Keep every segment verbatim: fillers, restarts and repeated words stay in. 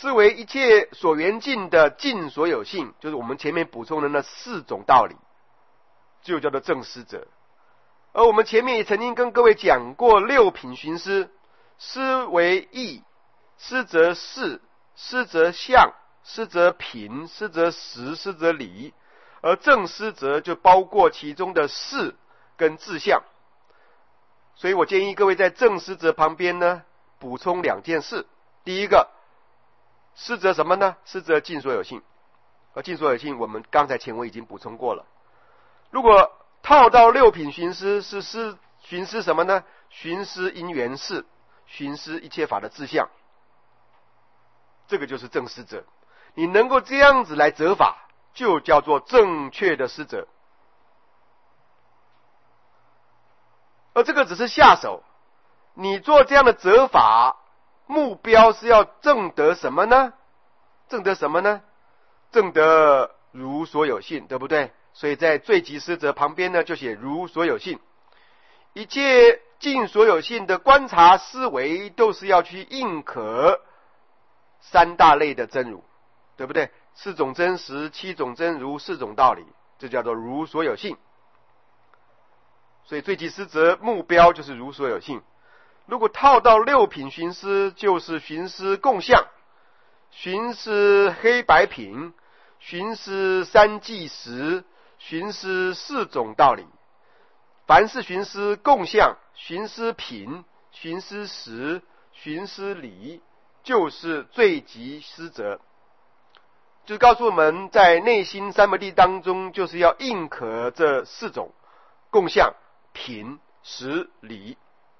思维一切所缘境的尽所有性，就是我们前面补充的那四种道理，就叫做正思则。而我们前面也曾经跟各位讲过六品寻思：思为义，思则事，思则相，思则品，思则实，思则理。而正思则就包括其中的事跟志向。所以我建议各位在正思则旁边呢补充两件事。第一个，思则什么呢？思则尽所有性。而尽所有性我们刚才前文已经补充过了。如果套到六品寻思，是思寻思什么呢？寻思因缘事，寻思一切法的志向。这个就是正思则。你能够这样子来择法，就叫做正确的思则。而这个只是下手，你做这样的择法，目标是要证得什么呢？证得什么呢？证得如所有性，对不对？所以在最极思则旁边呢，就写如所有性。一切尽所有性的观察思维，都是要去认可三大类的真如，对不对？四种真实，七种真如，四种道理，这叫做如所有性。所以最极思则目标就是如所有性。如果套到六品寻思，就是寻思共相，寻思黑白品，寻思三际实，寻思四种道理。凡是寻思共相、寻思品、寻思实、寻思理，就是最极思则。就是告诉我们在内心三摩地当中，就是要认可这四种共相、品、实、理，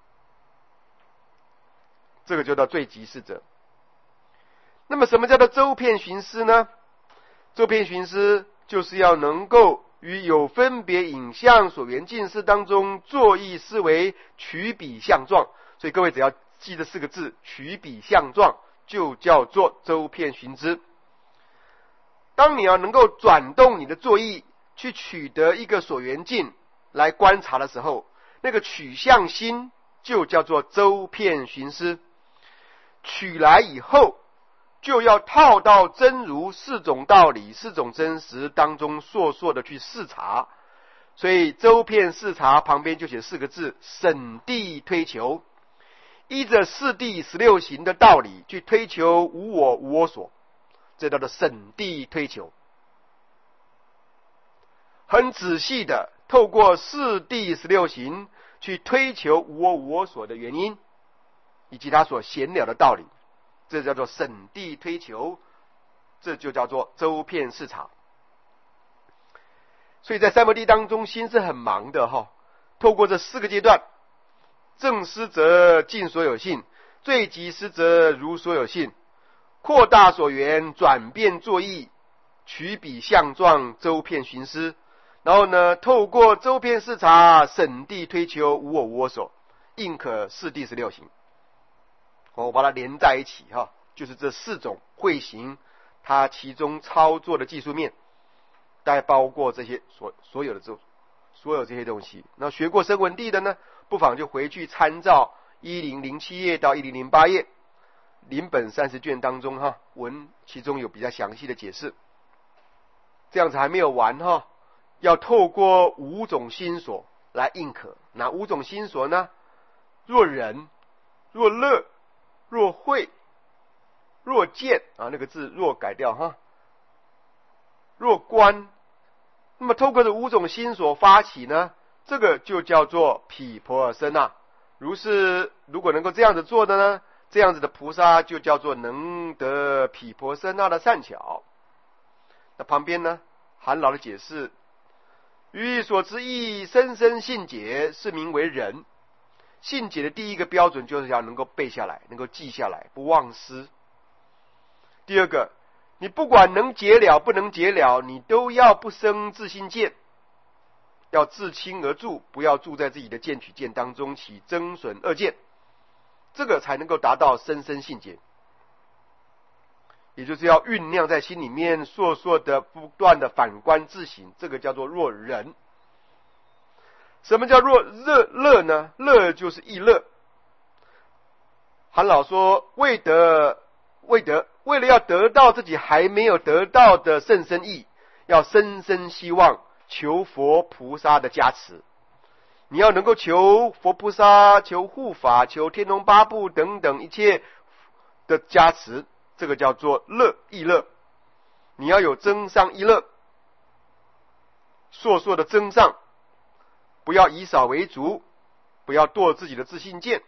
这个就叫最极思则。那么什么叫做周遍寻思呢？周遍寻思就是要能够与有分别影像所缘境识当中作意思维，取比相状。所以各位只要记得四个字，取比相状，就叫做周遍寻思。当你要能够转动你的作意，去取得一个所缘境来观察的时候，那个取向心就叫做周遍寻思。取来以后，就要套到真如四种道理、四种真实当中，烁烁的去视察。所以周遍视察旁边就写四个字：审谛推求。依着四谛十六行的道理去推求无我无我所，这叫做审谛推求。很仔细的透过四谛十六行去推求无我无我所的原因，以及他所显了的道理，这叫做审谛推求，这就叫做周遍视察。所以在三摩地当中，心是很忙的哈。透过这四个阶段，正思则尽所有性，最极思则如所有性，扩大所缘，转变作意，取比相状，周遍寻思。然后呢，透过周遍视察，审谛推求无我无我所，应可四谛十六行。我把它连在一起哈，就是这四种慧行，它其中操作的技术面，大概包括这些所所有的这所有这些东西。那学过声闻地的呢，不妨就回去参照一零零七页到一零零八页临本三十卷当中哈，文其中有比较详细的解释。这样子还没有完哈，要透过五种心所来认可。哪五种心所呢？若人、若乐、若慧、若见啊，那个字若改掉哈，若观。那么透过这五种心所发起呢，这个就叫做毗婆舍那。如是如果能够这样子做的呢，这样子的菩萨就叫做能得毗婆舍那的善巧。那旁边呢，韩老的解释：于所知义深深信解，是名为人。信解的第一个标准就是要能够背下来，能够记下来，不忘失。第二个，你不管能解了不能解了，你都要不生自心见，要自轻而住，不要住在自己的见取见当中起增损恶见，这个才能够达到深深信解。也就是要酝酿在心里面，烁烁的不断的反观自省，这个叫做若人。什么叫若乐乐呢？乐就是意乐。韩老说未得未得为了要得到自己还没有得到的甚深义，要深深希望求佛菩萨的加持。你要能够求佛菩萨、求护法、求天龙八部等等一切的加持，这个叫做乐意乐。你要有增上益乐，硕硕的增上，不要以少为足，不要堕自己的自信见，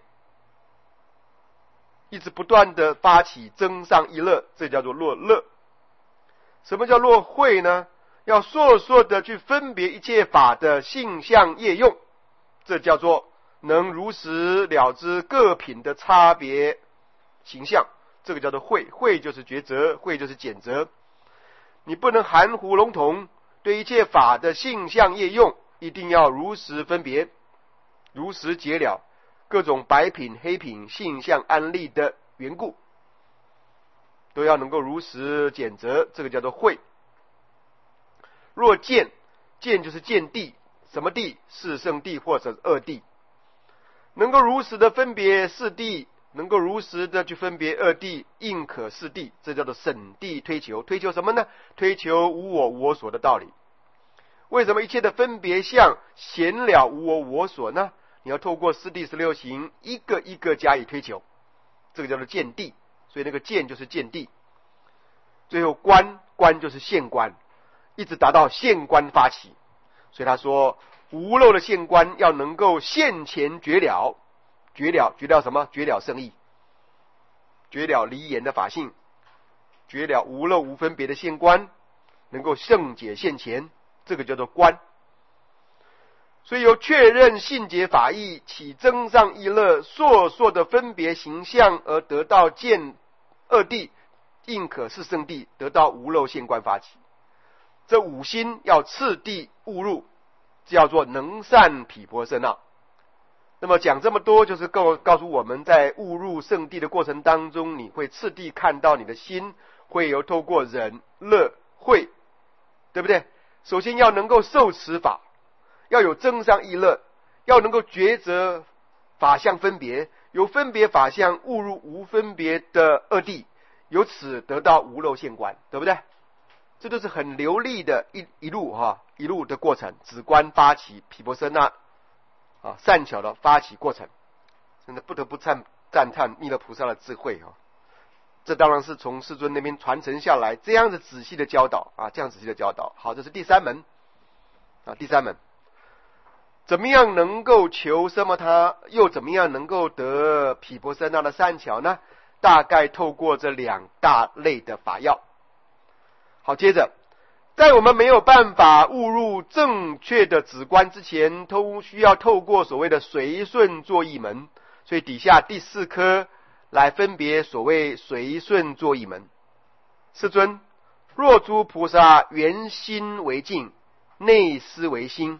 一直不断的发起增上益乐，这叫做落乐。什么叫落慧呢？要硕硕的去分别一切法的性相业用，这叫做能如实了知各品的差别形象，这个叫做慧。慧就是抉择，慧就是检择。你不能含糊笼统，对一切法的性相业用一定要如实分别，如实解了各种白品黑品性相安立的缘故，都要能够如实检择，这个叫做慧。若见，见就是见地，什么地？是圣地或者二地，能够如实的分别四地，能够如实的去分别二地，应可四地，这叫做审地推求。推求什么呢？推求无我无我所的道理。为什么一切的分别相显了无我无我所呢？你要透过四谛十六行一个一个加以推求，这个叫做见地。所以那个见就是见地，最后观，观就是现观，一直达到现观发起。所以他说无漏的现观要能够现前绝了，绝了绝了什么？绝了圣义，绝了离言的法性，绝了无漏无分别的现观，能够圣解现前，这个叫做观。所以由确认性解法义起增上益乐，硕硕的分别形象而得到见二谛，应可是圣谛，得到无漏现观发起。这五心要次第悟入，叫做能善毗婆舍那。那么讲这么多，就是告告诉我们在悟入圣谛的过程当中，你会次第看到你的心会有透过忍乐慧，对不对？首先要能够受持法，要有增上益乐，要能够抉择法相分别，由分别法相悟入无分别的二谛，由此得到无漏现观，对不对？这都是很流利的一一路哈一路的过程，止观发起毗婆舍那啊善巧的发起过程，真的不得不赞赞叹弥勒菩萨的智慧哈。这当然是从世尊那边传承下来这样子仔细的教导啊，这样仔细的教导。好，这是第三门啊，第三门。怎么样能够求奢摩他，又怎么样能够得毗婆舍那的善巧呢？大概透过这两大类的法要。好，接着在我们没有办法悟入正确的止观之前，都需要透过所谓的随顺作意门。所以底下第四科来分别所谓随顺作意门。世尊，若诸菩萨圆心为镜，内思为心，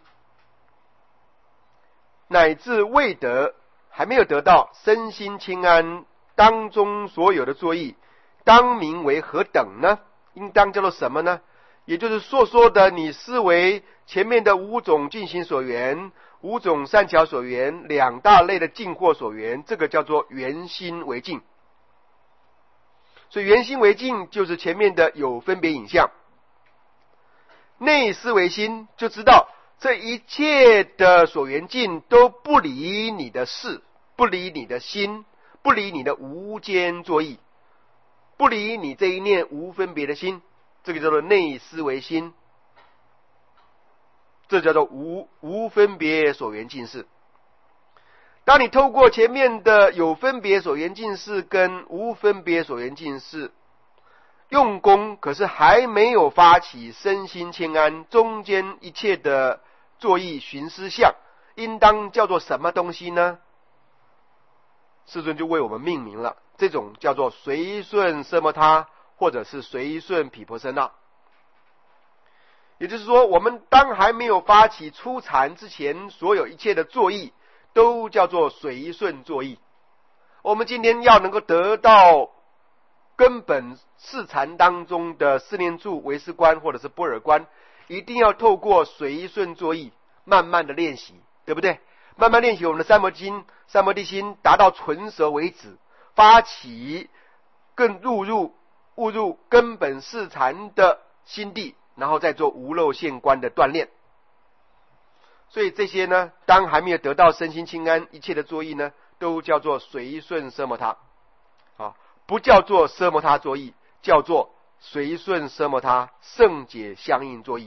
乃至未得，还没有得到身心清安当中所有的作意，当名为何等呢？应当叫做什么呢？也就是所说的你思维前面的五种净行所缘、五种善巧所缘、两大类的净惑所缘，这个叫做圆心为镜。所以圆心为镜就是前面的有分别影像，内思为心，就知道这一切的所缘境都不离你的事，不离你的心，不离你的无间作意，不离你这一念无分别的心，这个叫做内思为心，这叫做无无分别所缘境事。当你透过前面的有分别所缘境事跟无分别所缘境事用功，可是还没有发起身心清安，中间一切的作意寻思相，应当叫做什么东西呢？世尊就为我们命名了，这种叫做随顺奢摩他，或者是随顺毗婆舍那。也就是说，我们当还没有发起初禅之前，所有一切的作意都叫做随顺作意。我们今天要能够得到根本四禅当中的四念住、唯识观或者是般若观，一定要透过随顺作意慢慢的练习，对不对？慢慢练习我们的三摩经、三摩地心，达到纯熟为止，发起更入入悟入根本四禅的心地，然后再做无漏现观的锻炼。所以这些呢，当还没有得到身心清安，一切的作意呢，都叫做随顺奢摩他，啊，不叫做奢摩他作意，叫做随顺奢摩他圣解相应作意。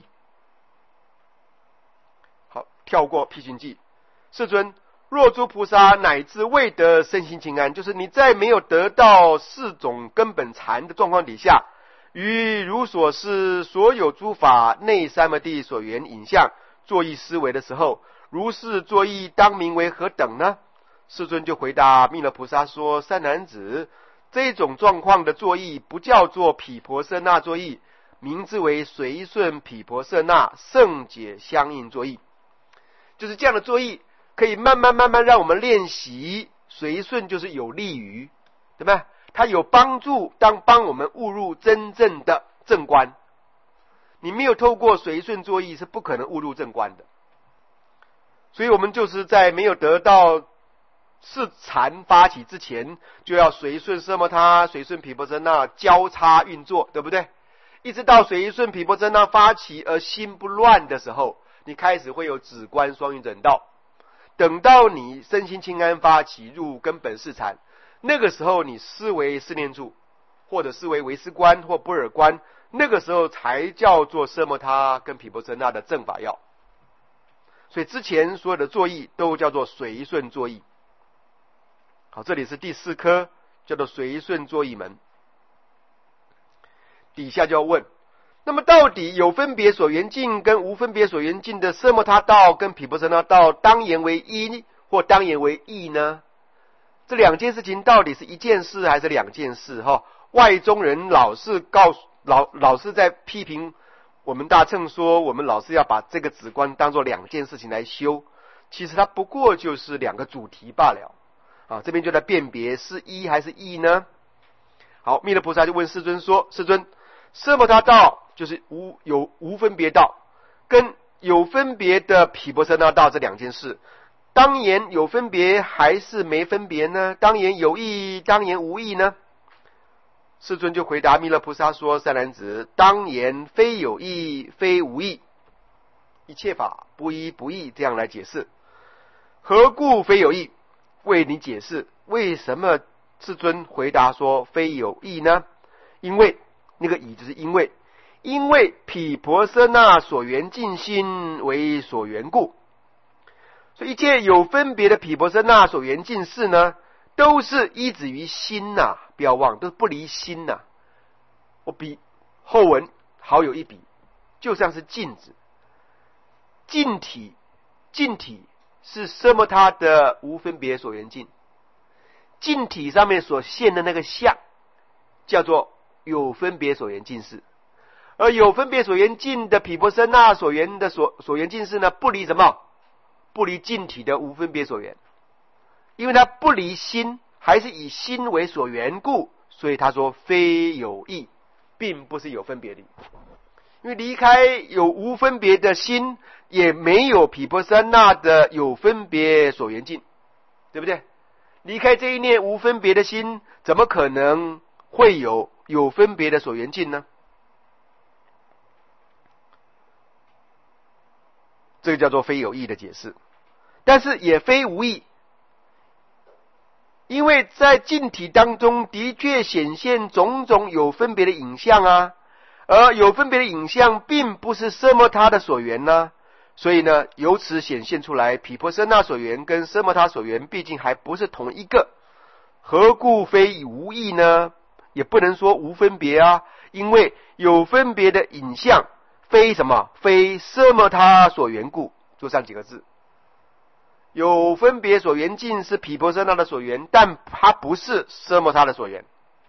好，跳过辟寻记。世尊，若诸菩萨乃至未得身心清安，就是你在没有得到四种根本禅的状况底下，于如所示所有诸法内三摩地所缘影像作意思维的时候，如是作意当名为何等呢？世尊就回答弥勒菩萨说：善男子，这种状况的作意不叫做毗婆舍那作意，名之为随顺毗婆舍那圣解相应作意。就是这样的作意可以慢慢慢慢让我们练习，随顺就是有利于，对吧？它有帮助，当帮我们悟入真正的正观。你没有透过随顺作意是不可能悟入正观的。所以我们就是在没有得到四禅发起之前，就要随顺奢摩他、随顺毗婆舍那交叉运作，对不对？一直到随顺毗婆舍那发起而心不乱的时候，你开始会有止观双运整道。等到你身心清安发起入根本四禅，那个时候你思维四念处，或者思维唯识观或般若观，那个时候才叫做奢摩他跟毗婆舍那的正法要。所以之前所有的作意都叫做随顺作意。好，这里是第四科，叫做随顺作意门。底下就要问，那么到底有分别所缘境跟无分别所缘境的奢摩他道跟毗婆舍那道当言为一或当言为异呢？这两件事情到底是一件事还是两件事？哈，外中人老是告诉老老是在批评我们大乘说，我们老是要把这个止观当作两件事情来修，其实它不过就是两个主题罢了。啊，这边就在辨别是一还是异呢？好，弥勒菩萨就问世尊说：世尊，奢摩他道就是无有无分别道，跟有分别的毗婆舍那道这两件事，当言有分别还是没分别呢？当言有异，当言无异呢？世尊就回答弥勒菩萨说：善男子，当言非有异，非无异，一切法不一不异，这样来解释。何故非有异？为你解释为什么世尊回答说非有异呢？因为那个以就是因为因为毗婆舍那所缘境心为所缘故，所以一切有分别的毗婆舍那所缘境事呢，都是依止于心呐、啊，不要忘，都是不离心呐、啊。我比后文好有一比，就像是镜子，镜体，镜体是奢摩他的无分别所缘境，镜体上面所现的那个相，叫做有分别所缘境事。而有分别所缘境的毗婆舍那所缘的所所缘境事呢，不离什么？不离镜体的无分别所缘，因为它不离心，还是以心为所缘故，所以他说非有异，并不是有分别的。因为离开有无分别的心，也没有毗婆舍那的有分别所缘境，对不对？离开这一念无分别的心，怎么可能会有有分别的所缘境呢？这个叫做非有异的解释，但是也非无异，因为在镜体当中的确显现种种有分别的影像啊，而有分别的影像并不是奢摩他的所缘呢，所以呢，由此显现出来，毗婆舍那所缘跟奢摩他所缘毕竟还不是同一个，何故非无异呢？也不能说无分别啊，因为有分别的影像非什么？非奢摩他所缘故，就上几个字。有分别所缘境是毗婆舍那的所缘，但它不是奢摩他的所缘。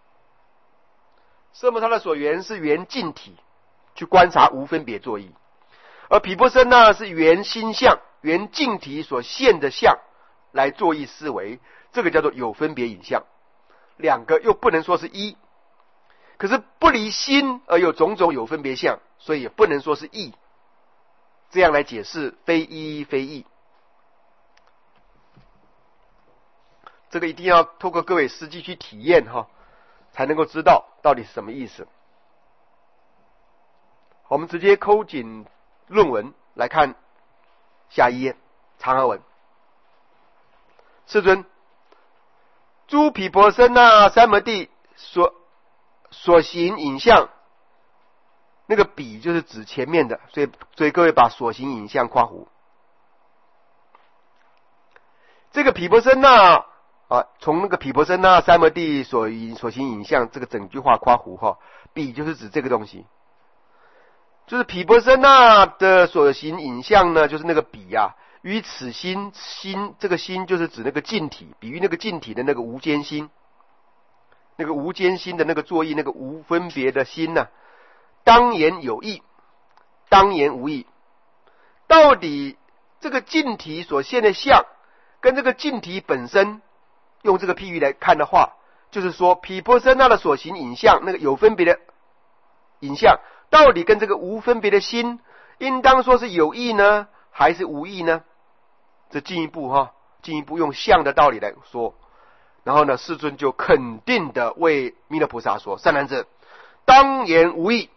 奢摩他的所缘是缘镜体，去观察无分别作意，而毗婆舍那是缘心相，缘镜体所现的相来作意思维，这个叫做有分别影像。两个又不能说是一，可是不离心而有种种有分别相，所以也不能说是异。这样来解释非一非异，这个一定要透过各位实际去体验哈， 才能够知道到底是什么意思。我们直接抠紧论文来看下一页长而文。世尊，诸毗婆舍那三摩地所所行影像，那个比就是指前面的，所以所以各位把所行影像括弧。这个毗婆舍那啊，从那个毗婆舍那三摩地所所行影像这个整句话括弧哈，比就是指这个东西。就是毗婆舍那的所行影像呢，就是那个比啊，于此心心这个心就是指那个净体，比喻那个净体的那个无间心，那个无间心的那个作意，那个无分别的心呢、啊，当言有义，当言无义。到底这个净体所现的相，跟这个净体本身，用这个譬喻来看的话，就是说毗婆舍那的所行影像，那个有分别的影像。到底跟这个无分别的心，应当说是有义呢，还是无义呢？这进一步哈，进一步用相的道理来说。然后呢，世尊就肯定的为弥勒菩萨说：“善男子，当言无义。”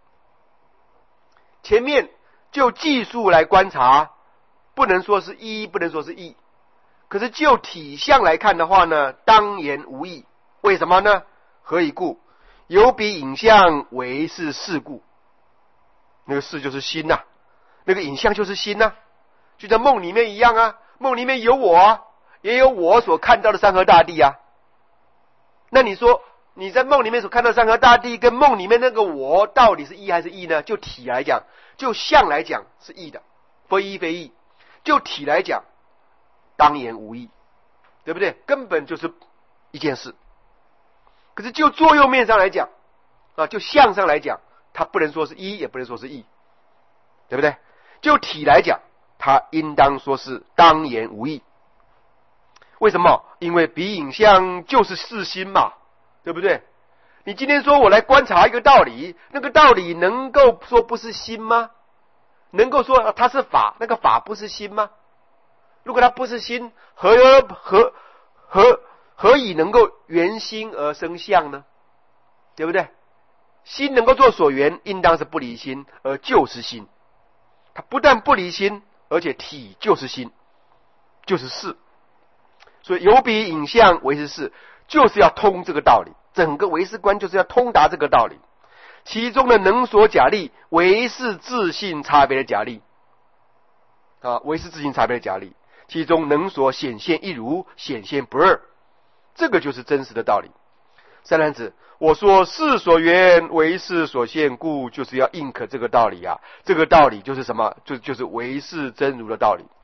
前面就技术来观察，不能说是一，不能说是义。可是就体相来看的话呢，当言无义。为什么呢？何以故？有彼影像为是事故，那个事就是心呐、啊，那个影像就是心呐、啊，就在梦里面一样啊，梦里面有我啊，也有我所看到的山河大地啊。那你说你在梦里面所看到的山河大地，跟梦里面那个我到底是一还是异呢？就体来讲，就相来讲是异的，非一非异。就体来讲，当言无异，对不对？根本就是一件事。可是就作用面上来讲啊，就相上来讲，它不能说是一，也不能说是异，对不对？就体来讲，它应当说是当言无异。为什么？因为彼影像就是是心嘛，对不对？你今天说我来观察一个道理，那个道理能够说不是心吗？能够说它是法，那个法不是心吗？如果它不是心，何何何何以能够缘心而生相呢？对不对？心能够做所缘，应当是不离心，而就是心。它不但不离心，而且体就是心，就是事。所以有彼影像为是事，就是要通这个道理。整个唯识观就是要通达这个道理。其中的能所假立，唯是自性差别的假立啊，唯是自性差别的假立。其中能所显现一如，显现不二，这个就是真实的道理。善男子，我说事所缘为事所现，故就是要印可这个道理啊。这个道理就是什么？就就是唯识真如的道理。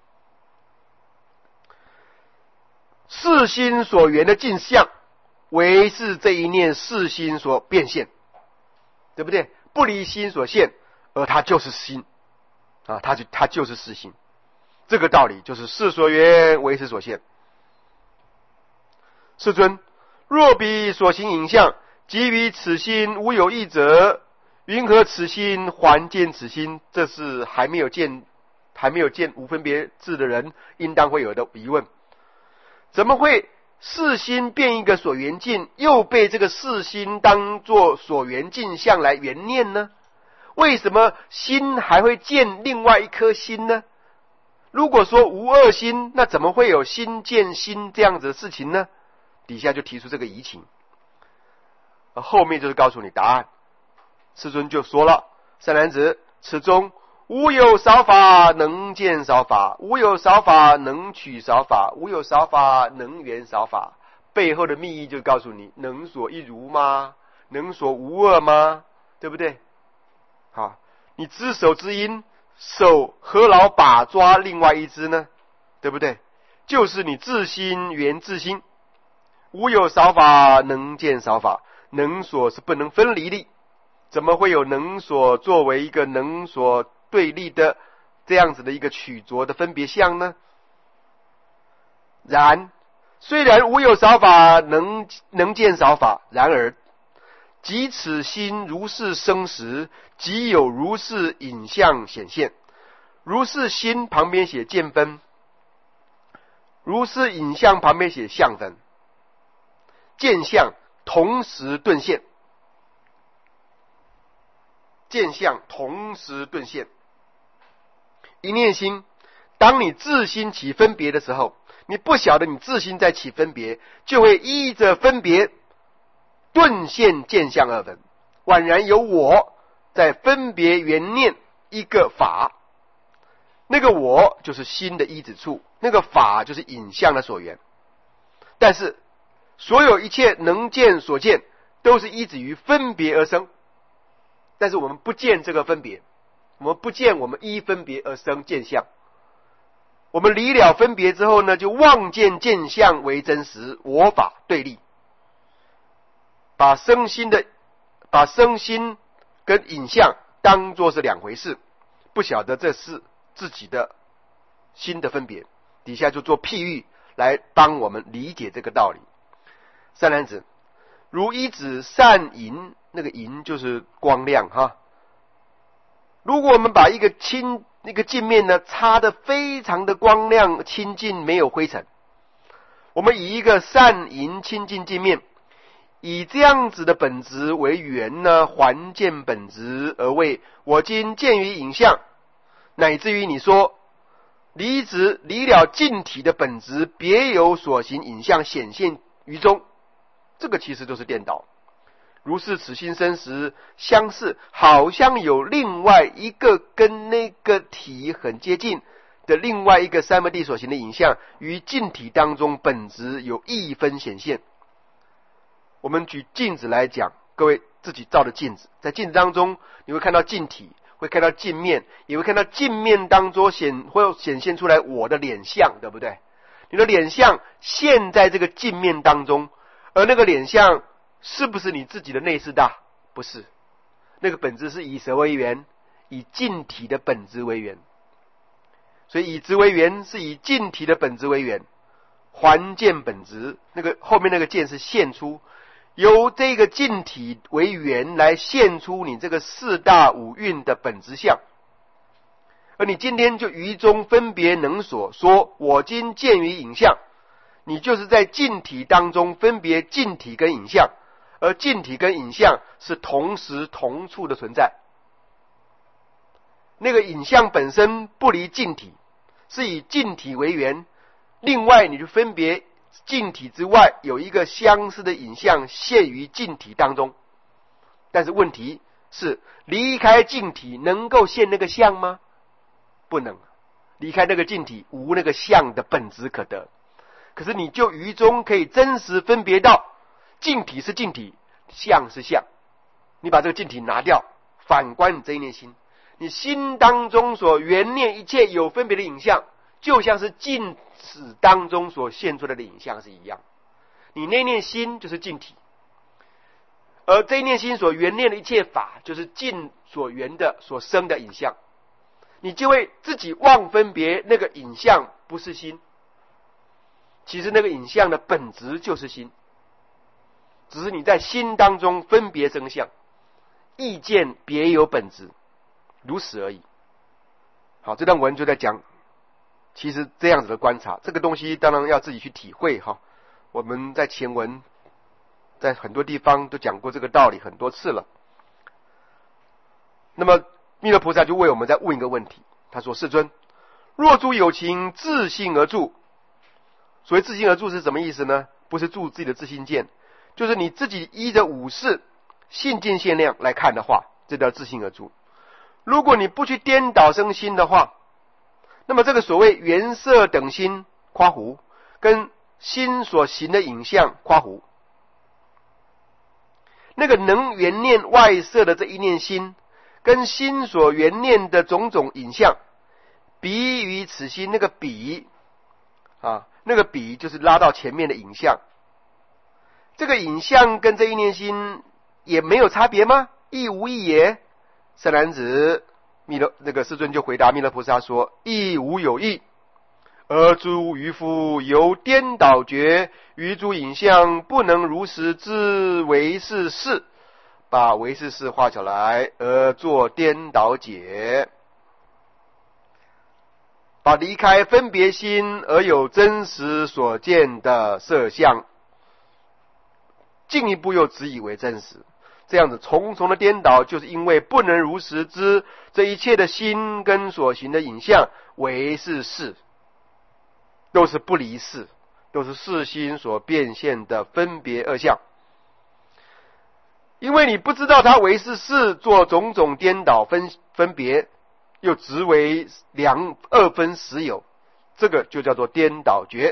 事心所缘的镜像，为是这一念事心所变现，对不对？不离心所现，而它就是心啊，它就它就是事心。这个道理就是事所缘为事所现。世尊，若彼所行影像，即于此心无有异者，云何此心还见此心？这是还没有见还没有见无分别智的人应当会有的疑问。怎么会事心变一个所缘境，又被这个事心当作所缘境相来缘念呢？为什么心还会见另外一颗心呢？如果说无二心，那怎么会有心见心这样子的事情呢？底下就提出这个疑情，后面就是告诉你答案。世尊就说了：善男子，此中无有少法能见少法，无有少法能取少法，无有少法能圆少法。背后的密意就告诉你，能所一如吗？能所无二吗？对不对？好，你只手之因，手何劳把抓另外一只呢？对不对？就是你自心圆自心，无有少法能见少法，能所是不能分离的，怎么会有能所作为一个能所对立的这样子的一个取着的分别相呢？然虽然无有少法能能见少法，然而即此心如是生时，即有如是影像显现。如是心旁边写见分，如是影像旁边写相分。见相同时顿现，见相同时顿现。一念心，当你自心起分别的时候，你不晓得你自心在起分别，就会依着分别顿现见相二分，宛然有我在分别缘念一个法，那个我就是心的依止处，那个法就是影像的所缘。但是所有一切能见所见都是依止于分别而生，但是我们不见这个分别，我们不见我们依分别而生见相。我们离了分别之后呢，就妄见见相为真实，我法对立，把身心的把身心跟影像当作是两回事，不晓得这是自己的心的分别，底下就做譬喻来帮我们理解这个道理。善男子，如依止善银，那个银就是光亮哈。如果我们把一个清那个镜面呢擦得非常的光亮清净，没有灰尘，我们以一个善银清净镜面，以这样子的本质为缘呢，还见本质而为我今见于影像，乃至于你说离执离了净体的本质，别有所行影像显现于中，这个其实都是颠倒。如是此心生时相似，好像有另外一个跟那个体很接近的另外一个三摩地所行的影像，于净体当中本质有一分显现。我们举镜子来讲，各位自己照的镜子，在镜子当中你会看到镜体，会看到镜面，也会看到镜面当中显会显现出来我的脸相，对不对？你的脸相现在这个镜面当中，而那个脸相是不是你自己的内四大？不是，那个本质是以谁为缘？以净体的本质为缘。所以以质为缘是以净体的本质为缘，还见本质，那个后面那个见是现出，由这个净体为缘来现出你这个四大五蕴的本质相。而你今天就于中分别能所说我今见于影像，你就是在净体当中分别净体跟影像，而净体跟影像是同时同处的存在。那个影像本身不离净体，是以净体为缘，另外你就分别净体之外有一个相似的影像现于净体当中。但是问题是离开净体能够现那个相吗？不能，离开那个净体无那个相的本质可得。可是你就于中可以真实分别到净体是净体，相是相。你把这个净体拿掉，反观你这一念心，你心当中所缘念一切有分别的影像，就像是净体当中所现出来的影像是一样。你那念心就是净体，而这一念心所缘念的一切法，就是净所缘的所生的影像。你就会自己妄分别那个影像不是心，其实那个影像的本质就是心，只是你在心当中分别生相，意见别有本质，如此而已。好，这段文就在讲，其实这样子的观察，这个东西当然要自己去体会哈。我们在前文在很多地方都讲过这个道理很多次了。那么弥勒菩萨就为我们再问一个问题，他说：世尊，若诸有情自性而住，所谓自性而住是什么意思呢？不是住自己的自性见，就是你自己依着五事性见限量来看的话，这叫自性而住。如果你不去颠倒生心的话，那么这个所谓缘色等心夸胡，跟心所行的影像夸胡，那个能缘念外色的这一念心，跟心所缘念的种种影像，比于此心，那个比啊，那个比就是拉到前面的影像，这个影像跟这一念心也没有差别吗？亦无异也。善男子，弥勒那个世尊就回答弥勒菩萨说：亦无有异，而诸愚夫由颠倒觉，于诸影像不能如实知为是事，把为是事画起来而做颠倒解，把离开分别心而有真实所见的色相进一步又只以为真实。这样子重重的颠倒，就是因为不能如实知这一切的心跟所行的影像为是事，都是不离事，都是事心所变现的分别二相。因为你不知道它为是事，做种种颠倒分分别，又执为两二分实有，这个就叫做颠倒觉。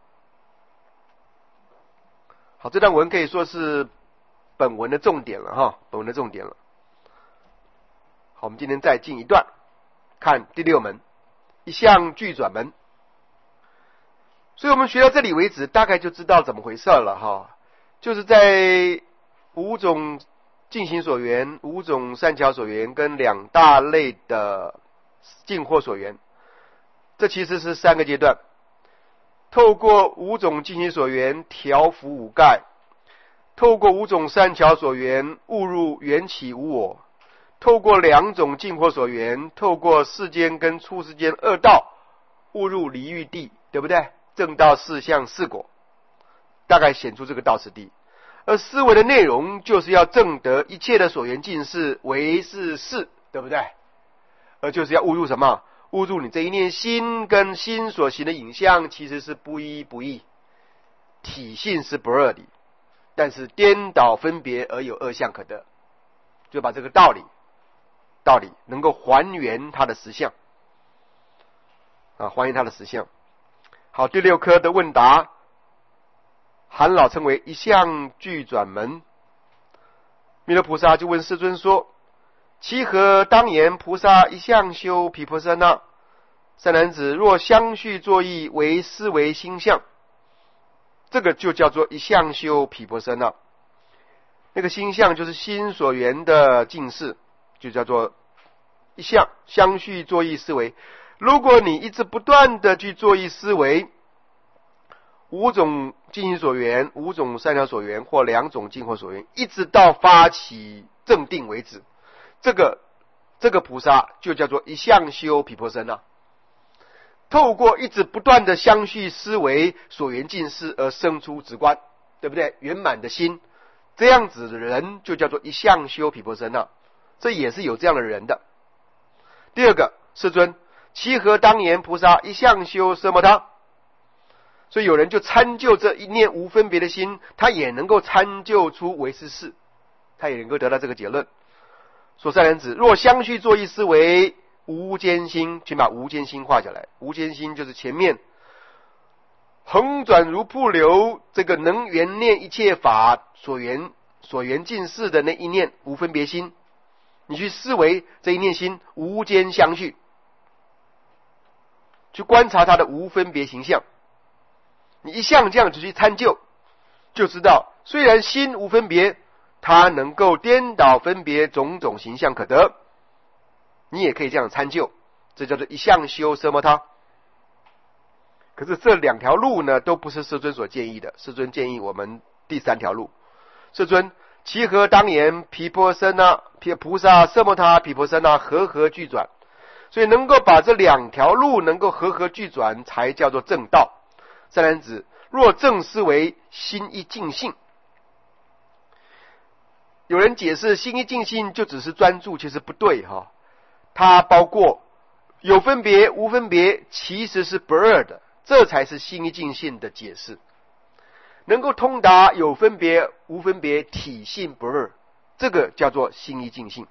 好，这段文可以说是本文的重点了哈，本文的重点了。好，我们今天再进一段，看第六门，一项俱转门。所以我们学到这里为止，大概就知道怎么回事了哈。就是在五种尽行所缘、五种善巧所缘跟两大类的尽惑所缘，这其实是三个阶段。透过五种尽行所缘调伏五盖，透过五种善巧所缘悟入缘起无我，透过两种尽惑所缘，透过世间跟出世间二道悟入离欲地，对不对？正道四相四果，大概显出这个道次第。而思维的内容就是要证得一切的所缘尽是为是事，对不对？而就是要悟入什么？悟入你这一念心跟心所行的影像其实是不一不异，体性是不二的，但是颠倒分别而有二相可得，就把这个道理道理能够还原它的实相啊，还原它的实相。好，第六科的问答，韩老称为一项俱转门。弥勒菩萨就问世尊说：其何当言菩萨一向修毗婆舍那？善男子，若相续作意为思维心相，这个就叫做一向修毗婆舍那。那个心相就是心所缘的尽事，就叫做一向相续作意思维。如果你一直不断的去作意思维五种尽行所缘、五种善巧所缘或两种尽惑所缘，一直到发起正定为止，这个这个菩萨就叫做一向修毗婆舍那。透过一直不断的相续思维所缘尽事而生出直观，对不对？圆满的心，这样子的人就叫做一向修毗婆舍那，这也是有这样的人的。第二个，世尊，其何当言菩萨一向修奢摩他？所以有人就参就这一念无分别的心，他也能够参就出为是事，他也能够得到这个结论。说善男子，若相续作意思维无间心，请把无间心画下来。无间心就是前面横转如瀑流，这个能缘念一切法所缘所缘尽事的那一念无分别心，你去思维这一念心无间相续，去观察它的无分别形象。你一向这样子去参究，就知道虽然心无分别，它能够颠倒分别，种种形象可得。你也可以这样参究，这叫做一向修奢摩他。可是这两条路呢，都不是世尊所建议的。世尊建议我们第三条路。世尊，其何当言毗婆舍那？菩萨奢摩他毗婆舍那合合俱转。所以能够把这两条路能够合合俱转，才叫做正道。善男子，若正思为心一净性，有人解释心一净性就只是专注，其实不对哈。它包括有分别无分别，其实是不二的，这才是心一净性的解释。能够通达有分别无分别，体性不二，这个叫做心一净性。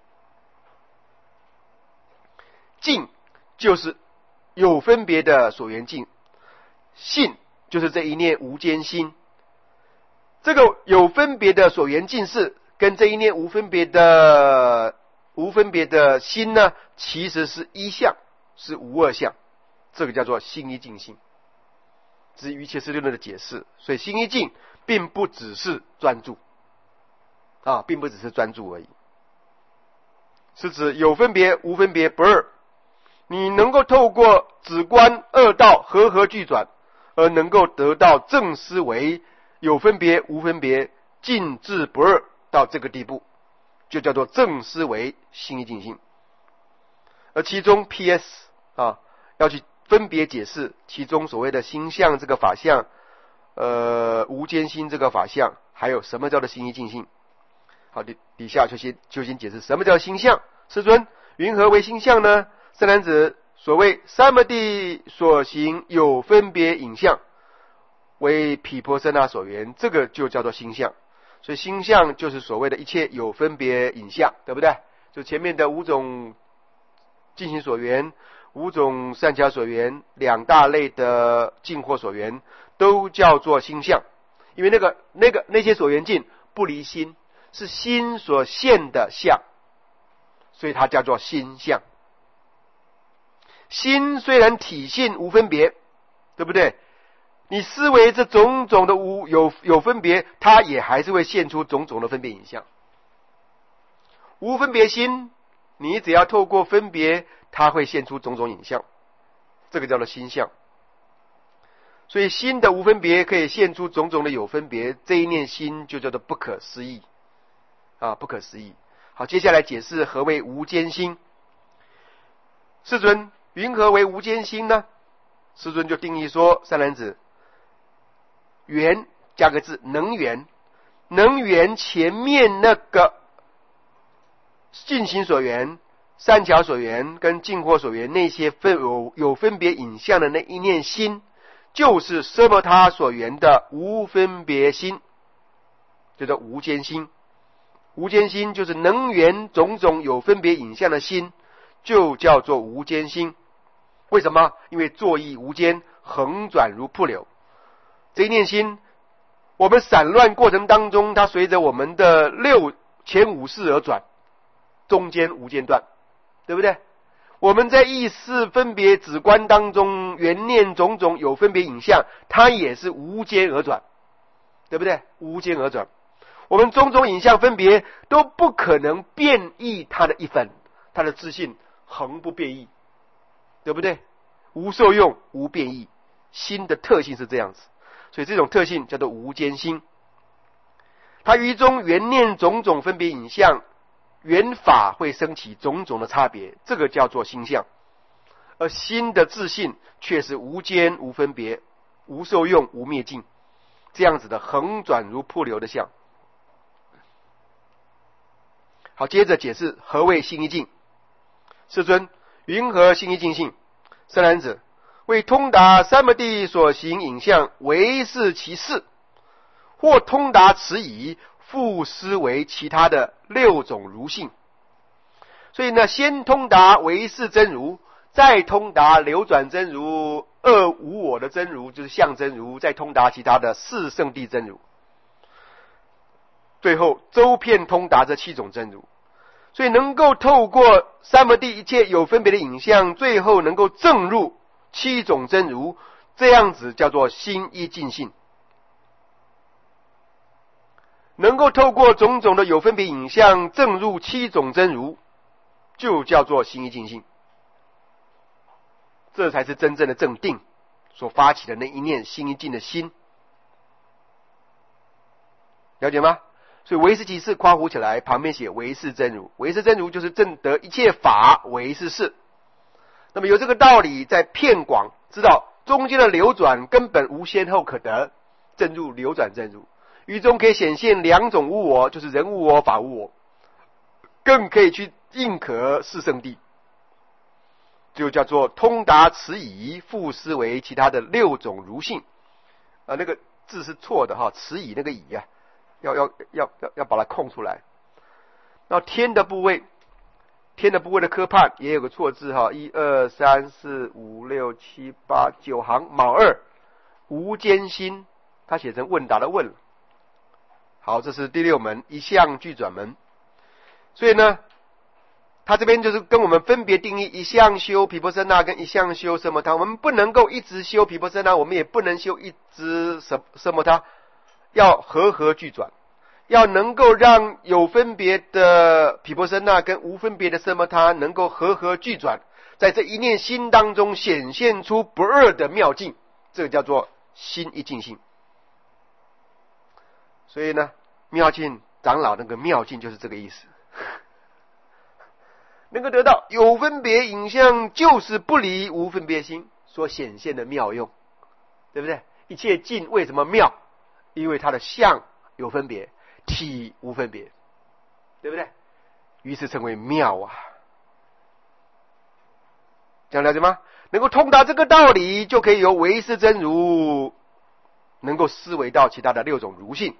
净就是有分别的所缘净，性就是这一念无间心。这个有分别的所缘尽事跟这一念无分别的无分别的心呢，其实是一相，是无二相，这个叫做心一净性。这是瑜伽师六论的解释。所以心一净并不只是专注啊，并不只是专注而已，是指有分别无分别不二。你能够透过止观二道合合俱转，而能够得到正思维有分别无分别尽致不二，到这个地步就叫做正思维心一净性。而其中 P S 啊，要去分别解释其中所谓的心相这个法相，呃无间心这个法相， 还有什么叫做心意尽性？好，底底下就先就先解释什么叫心相。世尊，云何为心相呢？善男子，所谓三摩地所行有分别影像，为毗婆舍那所缘，这个就叫做心相。所以心相就是所谓的一切有分别影像，对不对？就前面的五种进行所缘，五种善巧所缘，两大类的境惑所缘，都叫做心相。因为那个那个那些所缘境不离心，是心所现的相，所以它叫做心相。心虽然体性无分别，对不对？你思维这种种的无有有分别，它也还是会现出种种的分别影像。无分别心，你只要透过分别，它会现出种种影像，这个叫做心相。所以心的无分别可以现出种种的有分别，这一念心就叫做不可思议啊，不可思议。好，接下来解释何谓无间心。世尊，云何为无间心呢？世尊就定义说，善男子，缘加个字，能缘，能缘前面那个尽行所缘、善巧所缘跟净惑所缘那些分有有分别影像的那一念心，就是奢摩他所缘的无分别心，叫做无间心。无间心就是能缘种种有分别影像的心，就叫做无间心。为什么？因为作意无间，横转如瀑流。这一念心，我们散乱过程当中，它随着我们的六前五识而转，中间无间断，对不对？我们在意识分别止观当中，缘念种种有分别影像，它也是无间而转，对不对？无间而转，我们种种影像分别都不可能变异它的一分，它的自性恒不变异，对不对？无受用无变异，心的特性是这样子，所以这种特性叫做无间心。它于中缘念种种分别影像，缘法会升起种种的差别，这个叫做心相。而心的自性却是无间无分别，无受用无灭尽，这样子的横转如瀑流的相。好，接着解释何谓心一境。世尊，云何心一境性？善男子，为通达三摩地所行影像，唯是其事，或通达此矣，复思为其他的六种如性。所以呢，先通达唯是真如，再通达流转真如、二无我的真如，就是相真如，再通达其他的四圣谛真如，最后周遍通达这七种真如。所以能够透过三摩地一切有分别的影像，最后能够证入七种真如，这样子叫做心一境性。能够透过种种的有分别影像证入七种真如，就叫做心一境性。这才是真正的正定所发起的那一念心一境的心，了解吗？所以唯是即是夸胡起来，旁边写唯是真如，唯是真如就是证得一切法唯是事。那么有这个道理，在遍广知道中间的流转根本无先后可得，证入流转真如，于中可以显现两种无我，就是人无我法无我，更可以去应可四圣谛，就叫做通达此矣，复思为其他的六种如性。啊，那个字是错的哈，此矣那个矣啊，要要要要要把它空出来。那天的部位，天的部位的科判也有个错字哈，一二三四五六七八九行卯二，无间心，它写成问答的问。好，这是第六门一向俱转门。所以呢，他这边就是跟我们分别定义一向修毗婆舍那跟一向修奢摩他。我们不能够一直修毗婆舍那，我们也不能修一直奢奢摩他，要合合俱转，要能够让有分别的毗婆舍那跟无分别的奢摩他能够合合俱转，在这一念心当中显现出不二的妙境，这个叫做心一境性。所以呢，妙境长老那个妙境就是这个意思，能够得到有分别影像，就是不离无分别心所显现的妙用，对不对？一切境为什么妙？因为它的相有分别，体无分别，对不对？于是称为妙啊。这样了解吗？能够通达这个道理，就可以由唯识真如能够思维到其他的六种如性。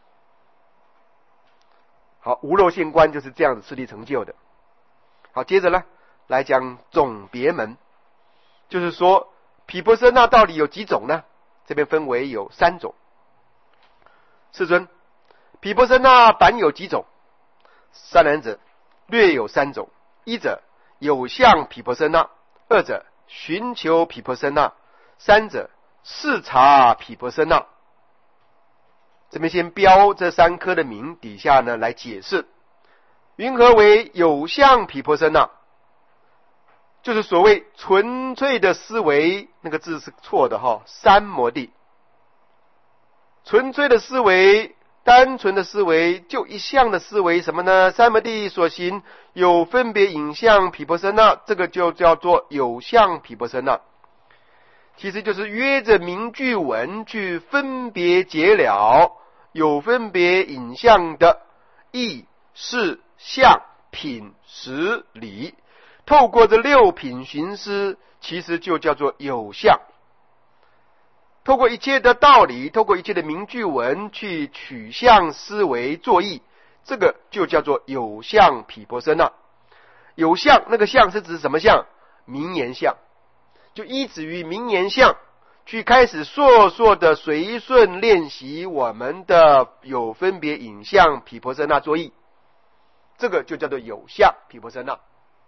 好，无漏现观就是这样子次第成就的。好，接着呢，来讲总别门，就是说毗婆舍那到底有几种呢？这边分为有三种。世尊，毗婆舍那本有几种？三人者略有三种：一者有相毗婆舍那，二者寻求毗婆舍那，三者视察毗婆舍那。这边先标这三科的名，底下呢来解释。云何为有相毗婆舍那？就是所谓纯粹的思维，那个字是错的哈，三摩地。纯粹的思维，单纯的思维，就一项的思维，什么呢？三摩地所行有分别影像毗婆舍那，这个就叫做有相毗婆舍那。其实就是约着名句文去分别解了有分别影像的意识相品实理，透过这六品寻思，其实就叫做有相。透过一切的道理，透过一切的名句文去取向思维作意，这个就叫做有相毗婆舍那。有相，那个相是指什么相？名言相。就依止于名言相去开始烁烁的随顺练习我们的有分别影像毗婆舍那作意，这个就叫做有相毗婆舍那。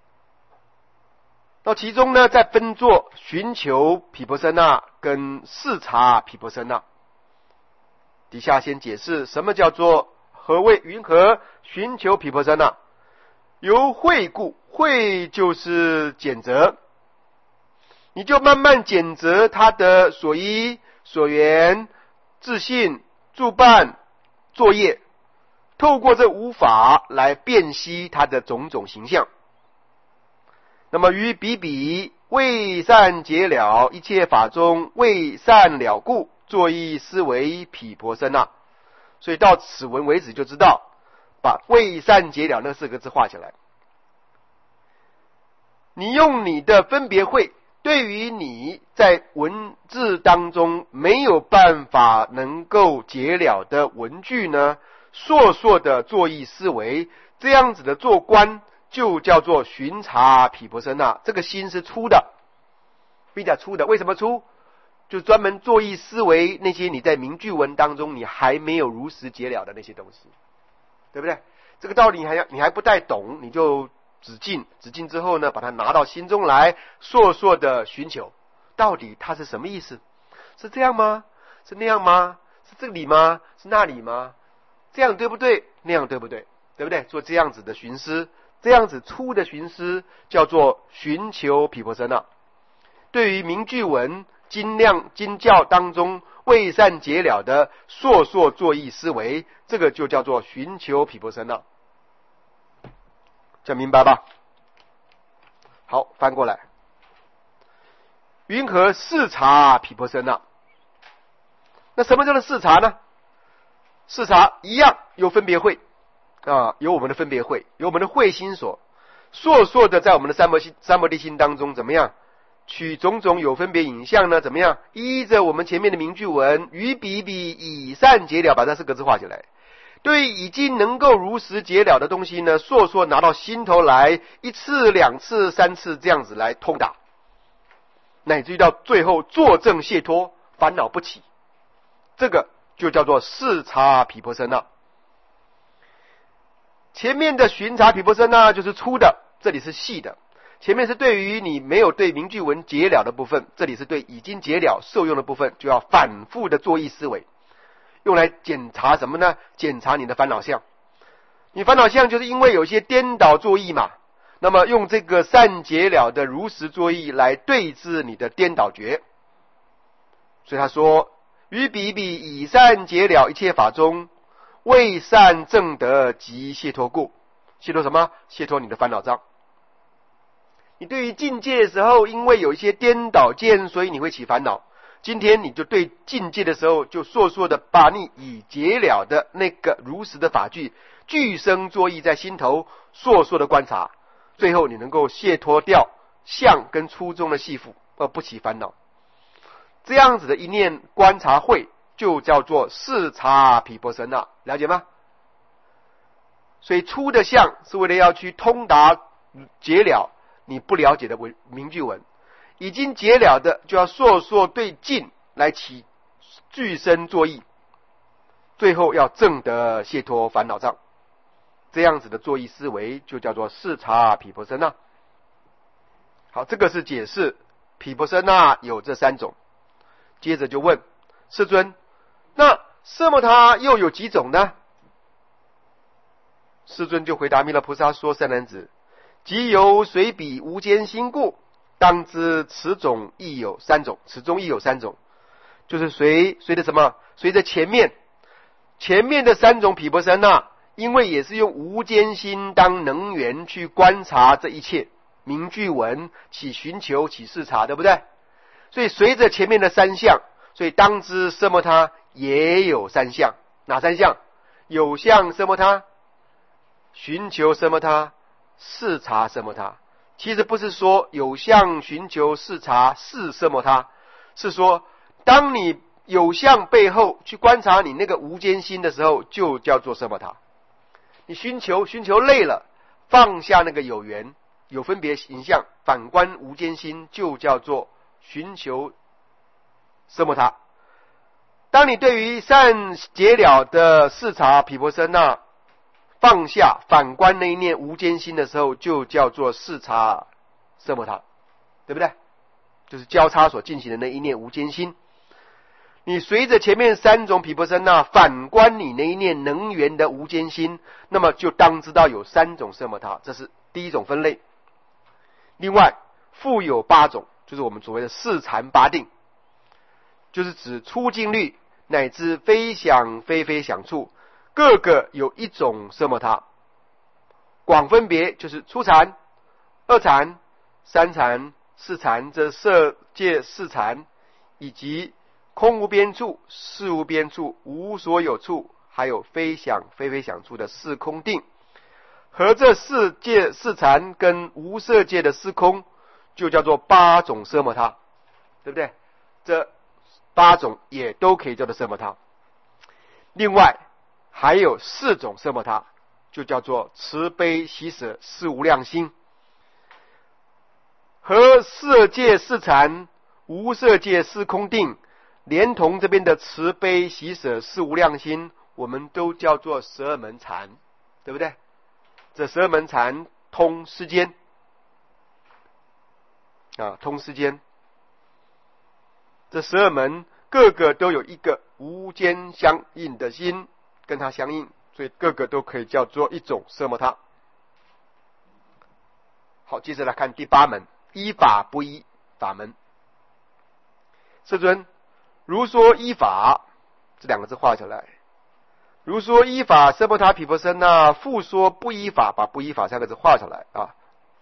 到其中呢，再分作寻求毗婆舍那跟视察毗婆舍那。底下先解释什么叫做何谓云何寻求毗婆舍那。由慧故，慧就是检则，你就慢慢检则他的所依、所缘、自信、助伴、作业，透过这五法来辨析他的种种形象。那么于彼彼未善解了一切法中未善了故，作意思维毗婆舍那。所以到此文为止就知道，把未善解了那四个字画起来。你用你的分别慧，对于你在文字当中没有办法能够解了的文句呢，烁烁的作意思维，这样子的做观，就叫做巡查毗婆舍那。这个心是粗的，比较粗的。为什么粗？就专门作意思维那些你在名句文当中你还没有如实解了的那些东西，对不对？这个道理你还要你还不太懂，你就止境，止境之后呢，把它拿到心中来，烁烁的寻求，到底它是什么意思？是这样吗？是那样吗？是这里吗？是那里吗？这样对不对？那样对不对？对不对？做这样子的寻思，这样子粗的寻思，叫做寻求毗婆舍那。对于名句文、经量、经教当中未善解了的烁烁作意思维，这个就叫做寻求毗婆舍那。讲明白吧？好，翻过来。云何视察毗婆舍那？那什么叫做视察呢？视察一样有分别慧啊，有我们的分别慧，有我们的慧心所，烁烁的在我们的三摩心、三摩地心当中怎么样？取种种有分别影像呢？怎么样？依着我们前面的名句文，于彼彼以善解了，把这四个字画起来。对已经能够如实解了的东西呢，烁烁拿到心头来，一次、两次、三次这样子来通达，乃至于到最后坐证解脱，烦恼不起，这个就叫做视察毗婆舍那。前面的巡查毗婆舍那就是粗的，这里是细的。前面是对于你没有对名句文解了的部分，这里是对已经解了受用的部分，就要反复的作意思维，用来检查什么呢？检查你的烦恼相。你烦恼相就是因为有些颠倒作意嘛，那么用这个善解了的如实作意来对治你的颠倒觉。所以他说，于彼彼以善解了一切法中未善正得即解脱故。解脱什么？解脱你的烦恼障。你对于境界的时候，因为有一些颠倒见，所以你会起烦恼。 今天你就对境界的时候，就烁烁的把你已结了的那个如实的法句具生作意在心头，烁烁的观察，最后你能够卸脱掉相跟初中的系缚，而不起烦恼。这样子的一念观察会，就叫做视察毗婆舍那，了解吗？所以初的相是为了要去通达解了你不了解的文名句文，已经解了的就要烁烁对境来起具身作意，最后要证得解脱烦恼障。这样子的作意思维就叫做视察毗婆舍那。好，这个是解释毗婆舍那有这三种。接着就问世尊，那奢摩他又有几种呢？世尊就回答弥勒菩萨说，善男子，即由随彼无间心故，当知此种亦有三种，此中亦有三种，就是随随着什么？随着前面前面的三种毗婆舍那，因为也是用无间心当能源去观察这一切名句文，起寻求起视察，对不对？所以随着前面的三项，所以当知奢摩他也有三项。哪三项？有相奢摩他、寻求奢摩他、视察奢摩他。其实不是说有相寻求视察是奢摩他，是说当你有相背后去观察你那个无间心的时候，就叫做奢摩他。你寻求寻求累了，放下那个有缘有分别形象，反观无间心，就叫做寻求奢摩他。当你对于善解了的视察毗婆舍那放下反观那一念无间心的时候，就叫做视察奢摩他，对不对？就是交叉所进行的那一念无间心。你随着前面三种毗婆舍那反观你那一念能源的无间心，那么就当知道有三种奢摩他，这是第一种分类。另外复有八种，就是我们所谓的四禅八定，就是指出境律乃至非想非非想处，各个有一种奢摩他。广分别就是初禅、二禅、三禅、四禅，这色界四禅，以及空无边处、事无边处、无所有处，还有非想非非想处的四空定。和这四界四禅跟无色界的四空，就叫做八种奢摩他，对不对？这八种也都可以叫做奢摩他。另外还有四种奢摩他，就叫做慈悲喜舍四无量心。和色界四禅、无色界四空定，连同这边的慈悲喜舍四无量心，我们都叫做十二门禅，对不对？这十二门禅通世间啊，通世间。这十二门各个都有一个无间相应的心跟它相应，所以各个都可以叫做一种奢摩他。好，接着来看第八门，依法不依法门。世尊，如说依法，这两个字画起来。如说依法奢摩他毗婆舍那，复说不依法，把不依法三个字画出来啊。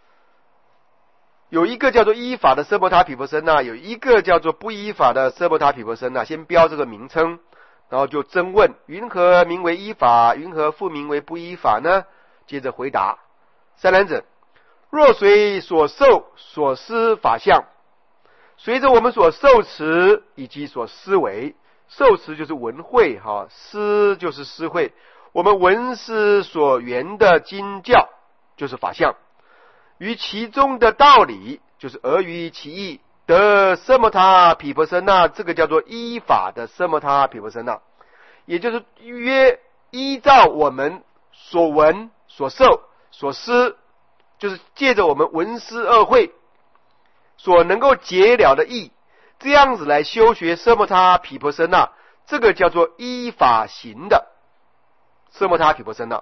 有一个叫做依法的奢摩他毗婆舍那，有一个叫做不依法的奢摩他毗婆舍那。先标这个名称，然后就争问：云何名为依法？云何复名为不依法呢？接着回答：善男子，若随所受所思法相，随着我们所受持以及所思维。受持就是闻会哈，思就是思会。我们闻思所缘的经教就是法相，于其中的道理就是而于其意得奢摩他毗婆舍那，这个叫做依法的奢摩他毗婆舍那，也就是约依照我们所闻所受所思，就是借着我们闻思二会所能够解了的意，这样子来修学奢摩他毗婆舍那，这个叫做依法行的奢摩他毗婆舍那。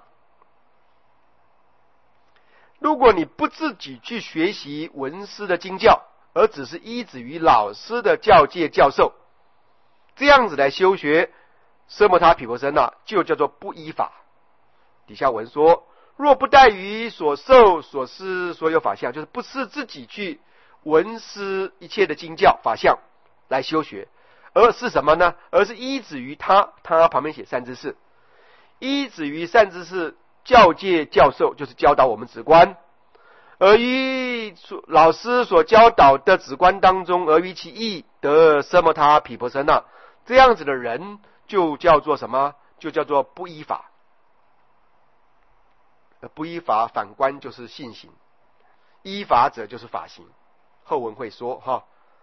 如果你不自己去学习闻思的经教，而只是依止于老师的教诫教授，这样子来修学奢摩他毗婆舍那，就叫做不依法。底下文说：若不怠于所受所思所有法相，就是不是自己去闻思一切的经教法相来修学， 而是什么呢？而是依止于他，他旁边写善知识，依止于善知识教诫教授，就是教导我们止观，而于老师所教导的止观当中，而于其意得奢摩他毗婆舍那，这样子的人就叫做什么？就叫做不依法。不依法反观就是信行，依法者就是法行，后文会说哈。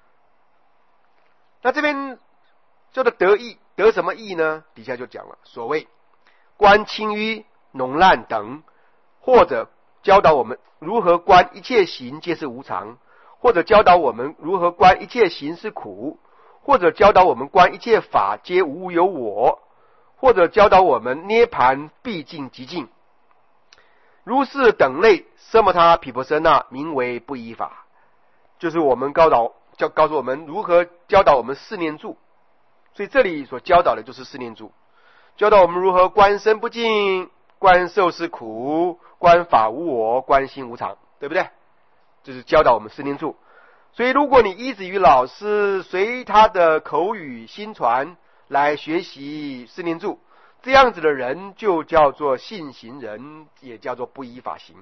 那这边叫做得意，得什么意呢？底下就讲了，所谓观轻淤浓烂等，或者教导我们如何观一切行皆是无常，或者教导我们如何观一切行是苦，或者教导我们观一切法皆无有我，或者教导我们涅盘毕竟极尽。如是等类奢摩他毗婆舍那名为不依法，就是我们教导教告诉我们如何教导我们四念住，所以这里所教导的就是四念住，教导我们如何观身不净，观受是苦，观法无我，观心无常，对不对？就是教导我们四念住。所以如果你依止于老师，随他的口语心传来学习四念住，这样子的人就叫做信行人，也叫做不依法行。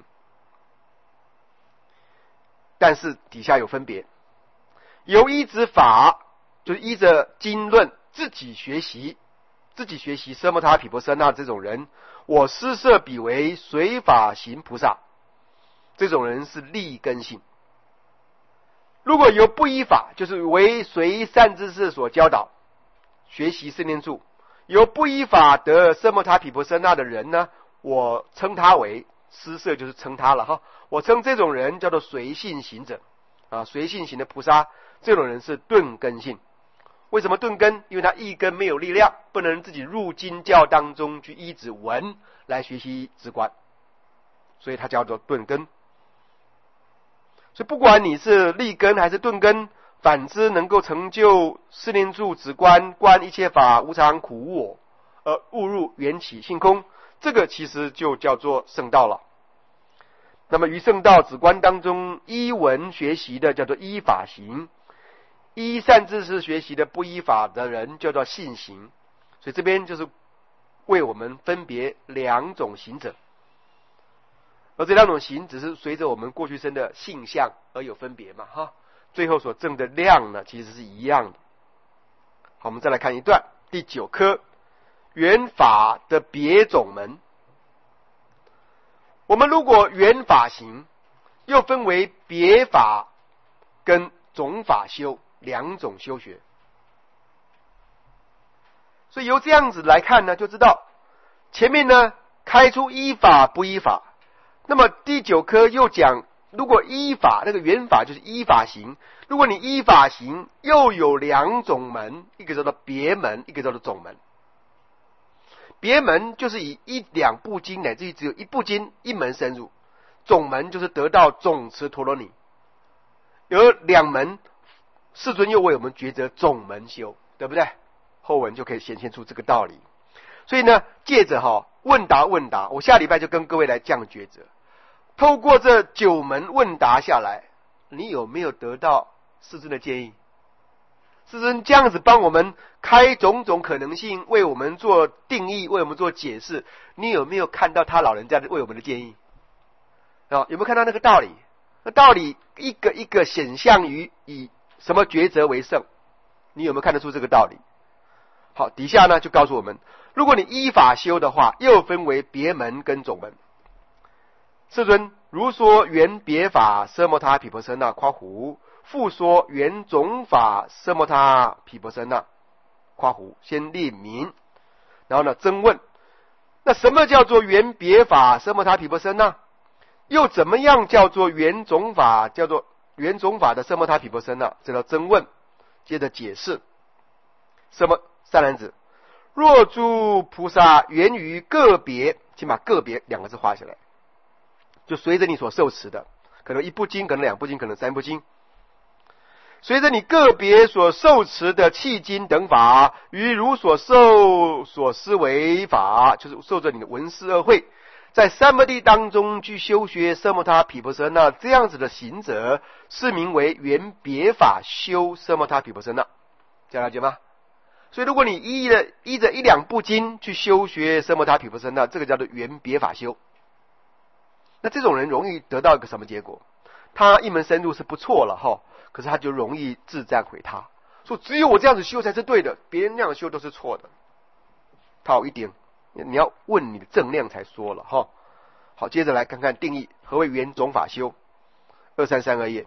但是底下有分别，有依止法，就是依着经论自己学习，自己学习奢摩他毗婆舍那这种人，我施设彼为随法行菩萨，这种人是立根性。如果由不依法，就是为随善知识所教导学习四念住，由不依法得奢摩他毗婆舍那的人呢，我称他为施设，就是称他了哈。我称这种人叫做随性行者啊，随性行的菩萨，这种人是顿根性。为什么顿根？因为他一根没有力量，不能自己入经教当中去依止文来学习止观，所以他叫做顿根。所以不管你是立根还是顿根，反之能够成就四念住止观，观一切法无常苦无我，而悟入缘起性空，这个其实就叫做圣道了。那么于圣道止观当中，依文学习的叫做依法行，依善知识学习的不依法的人叫做信行。所以这边就是为我们分别两种行者，而这两种行只是随着我们过去生的性相而有分别嘛哈，最后所证的量呢其实是一样的。好，我们再来看一段第九科缘法的别种门。我们如果缘法行又分为别法跟种法修两种修学，所以由这样子来看呢，就知道前面呢开出依法不依法，那么第九科又讲，如果依法，那个缘法就是依法行，如果你依法行又有两种门，一个叫做别门，一个叫做种门。别门就是以一两部经乃至于只有一部经一门深入，种门就是得到总持陀罗尼。有两门，世尊又为我们抉择种门修，对不对？后文就可以显现出这个道理。所以呢，借着哈问答问答，我下礼拜就跟各位来这样抉择。透过这九门问答下来，你有没有得到世尊的建议？世尊这样子帮我们开种种可能性，为我们做定义，为我们做解释，你有没有看到他老人家为我们的建议啊？有没有看到那个道理？那道理一个一个显象于以什么抉择为胜？你有没有看得出这个道理？好，底下呢就告诉我们，如果你依法修的话，又分为别门跟种门。世尊如说缘别法奢摩他毗婆舍那夸胡，复说缘种法奢摩他毗婆舍那夸胡，先列名，然后呢增问，那什么叫做缘别法奢摩他毗婆舍那？又怎么样叫做缘种法？叫做缘种法的奢摩他毗婆舍那，这叫增问。接着解释，什么善男子，若诸菩萨缘于个别，请把个别两个字画下来，就随着你所受持的，可能一部经，可能两部经，可能三部经，随着你个别所受持的契经等法，于如所受所思为法，就是受着你的闻思而会，在三摩地当中去修学奢摩他毗婆舍那，这样子的行者是名为缘别法修奢摩他毗婆舍那，这样了解吗？ 所以如果你依了依着一两部经去修学奢摩他毗婆舍那，这个叫做缘别法修。那这种人容易得到一个什么结果？他一门深入是不错了哈，可是他就容易自赞毁他，说只有我这样子修才是对的，别人那样修都是错的。套一点，你要问你的正量才说了哈。好，接着来看看定义，何谓缘种法修？二三三二页。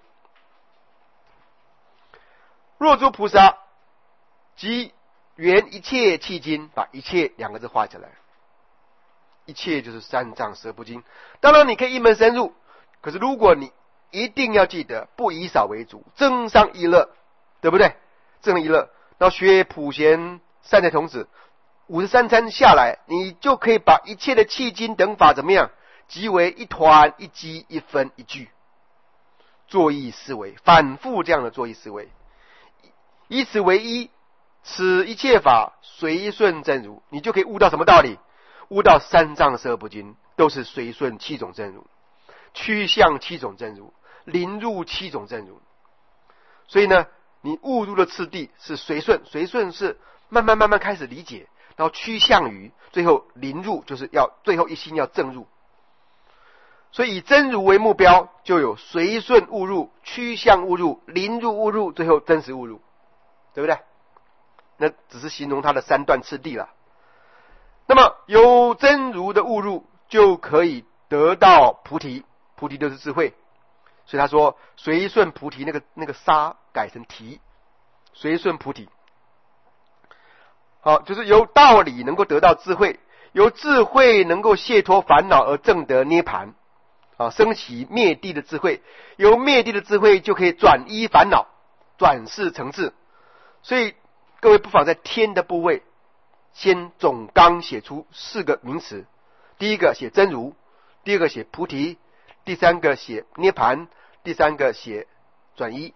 若诸菩萨即缘一切契经，把一切两个字画起来。一切就是三藏十二部经。当然你可以一门深入，可是如果你一定要记得不以少为主，增上一乐，对不对？增上一乐，然后学普贤善财童子五十三参下来，你就可以把一切的契经等法怎么样集为一团一机一分一句，作意思维，反复这样的作意思维，以此为一，此一切法随顺真如，你就可以悟到什么道理？悟到三藏十二部经都是随顺七种真如，趋向七种真如，临入七种真如。所以呢，你悟入的次第是随顺，随顺是慢慢慢慢开始理解，然后趋向于最后临入，就是要最后一心要正入。所以以真如为目标，就有随顺悟入、趋向悟入、临入悟入，最后真实悟入，对不对？那只是形容它的三段次第了。那么有真如的悟入，就可以得到菩提，菩提就是智慧。所以他说随顺菩提，那个那个沙改成提，随顺菩提。好，就是由道理能够得到智慧，由智慧能够解脱烦恼而证得涅盘。啊，升起灭地的智慧，由灭地的智慧就可以转依烦恼，转世成智。所以各位不妨在天的部位先总纲写出四个名词，第一个写真如，第二个写菩提，第三个写涅盘，第三个写转依。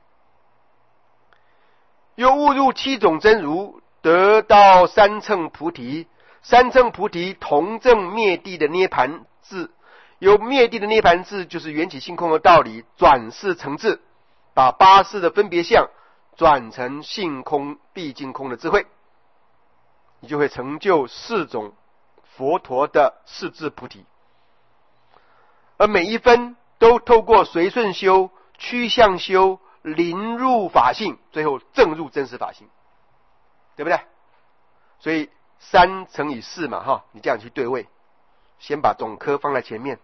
又悟入七种真如，得到三乘菩提，三乘菩提同证灭地的涅盘智，由灭地的涅盘智就是缘起性空的道理，转世成智，把八识的分别相转成性空毕竟空的智慧，你就会成就四种佛陀的四智菩提。而每一分都透过随顺修、趋向修、临入法性，最后证入真实法性，对不对？所以三乘以四嘛，哈，你这样去对位，先把总科放在前面。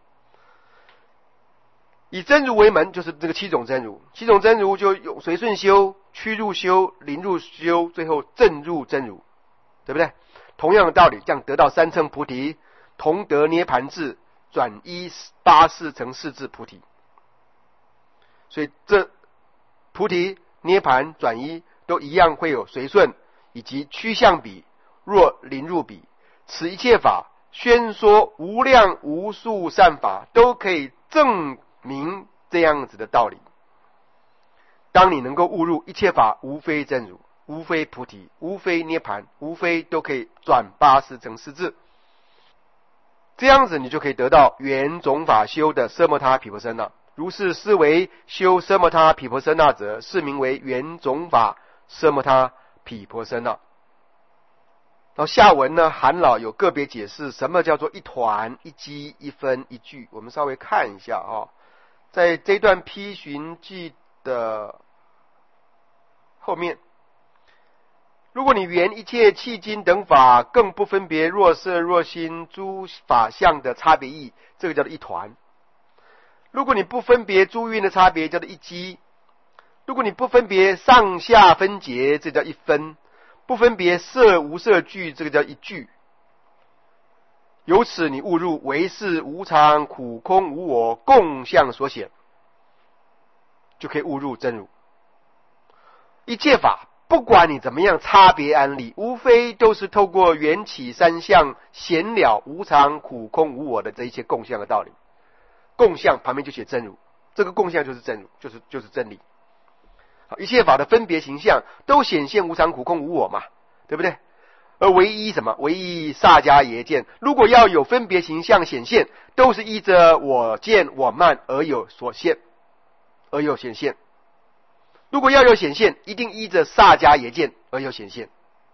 以真如为门，就是这个七种真如，七种真如就有随顺修、趋入修、临入修，最后证入真如，对不对？同样的道理，这样得到三乘菩提，同得涅盘智，转依八识成四智菩提。所以这菩提、涅盘、转依都一样会有随顺以及趋向比、若临入比，此一切法宣说无量无数善法，都可以证明这样子的道理。当你能够悟入一切法无非真如，无非菩提，无非涅盘，无非都可以转八识成四智，这样子你就可以得到缘种法修的奢摩他毗婆舍那。如是思维修奢摩他毗婆舍那者，是名为缘种法奢摩他毗婆舍那。然后下文呢，韩老有个别解释什么叫做一团一机一分一句，我们稍微看一下啊。在这段批寻记的后面，如果你缘一切契经等法，更不分别若色若心诸法相的差别义，这个叫做一团。如果你不分别诸蕴的差别，叫做一机；如果你不分别上下分别，这叫一分；不分别色无色句，这个叫一句。由此你悟入唯是无常苦空无我共相所显，就可以悟入真如。一切法不管你怎么样差别安立，无非都是透过缘起三相显了无常苦空无我的这一切共相的道理。共相旁边就写真如，这个共相就是真如，就是就是真理。好，一切法的分别形象都显现无常苦空无我嘛，对不对？而唯一什么？唯一萨迦耶见。如果要有分别形象显现，都是依着我见我慢而有所现，而有显现。如果要有显现，一定依着萨迦耶见而有显现，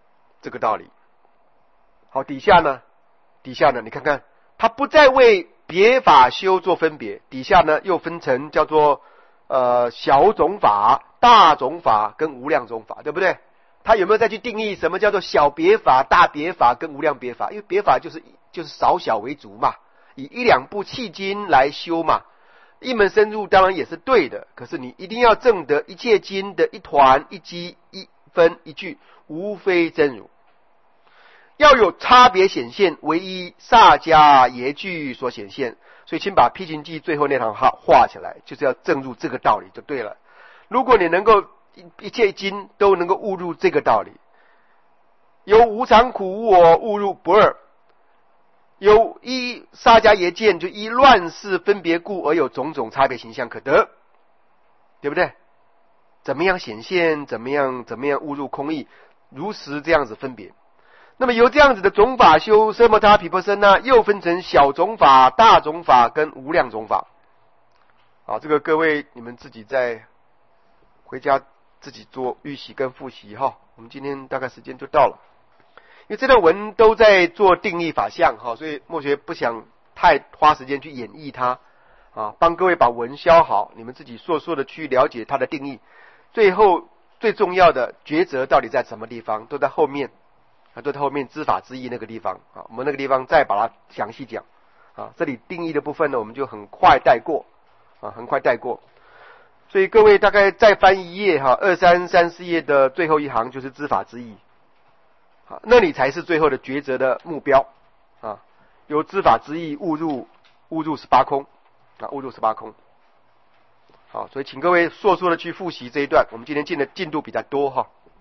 这个道理。好，底下呢，底下呢，你看看，他不再为别法修做分别，底下呢又分成叫做呃小种法、大种法跟无量种法，对不对？他有没有再去定义什么叫做小别法、大别法跟无量别法？因为别法就是就是少小为足嘛，以一两部契经来修嘛，一门深入当然也是对的，可是你一定要证得一切经的一团一机一分一句，无非真如。要有差别显现，唯一萨迦耶句所显现。所以请把辟行记最后那堂画画起来，就是要证入这个道理就对了。如果你能够一切经都能够悟入这个道理，由无常苦无我悟入不二，由依萨迦耶见就依乱世分别故而有种种差别形象可得，对不对？怎么样显现，怎么样怎么样悟入空义，如实这样子分别。那么由这样子的种法修奢摩他毗婆舍那，又分成小种法、大种法跟无量种法。好，这个各位你们自己在回家自己做预习跟复习哈。我们今天大概时间就到了，因为这段文都在做定义法相哈，所以墨学不想太花时间去演绎它啊，帮各位把文消好，你们自己硕硕的去了解它的定义。最后最重要的抉择到底在什么地方，都在后面。啊，都在后面知法之意那个地方啊，我们那个地方再把它详细讲啊。这里定义的部分呢，我们就很快带过啊，很快带过。所以各位大概再翻一页哈，二三三四页的最后一行就是知法之意，啊，那里才是最后的抉择的目标啊。由知法之意误入误入十八空啊，误入十八空。好，所以请各位硕硕的去复习这一段，我们今天进的进度比较多哈。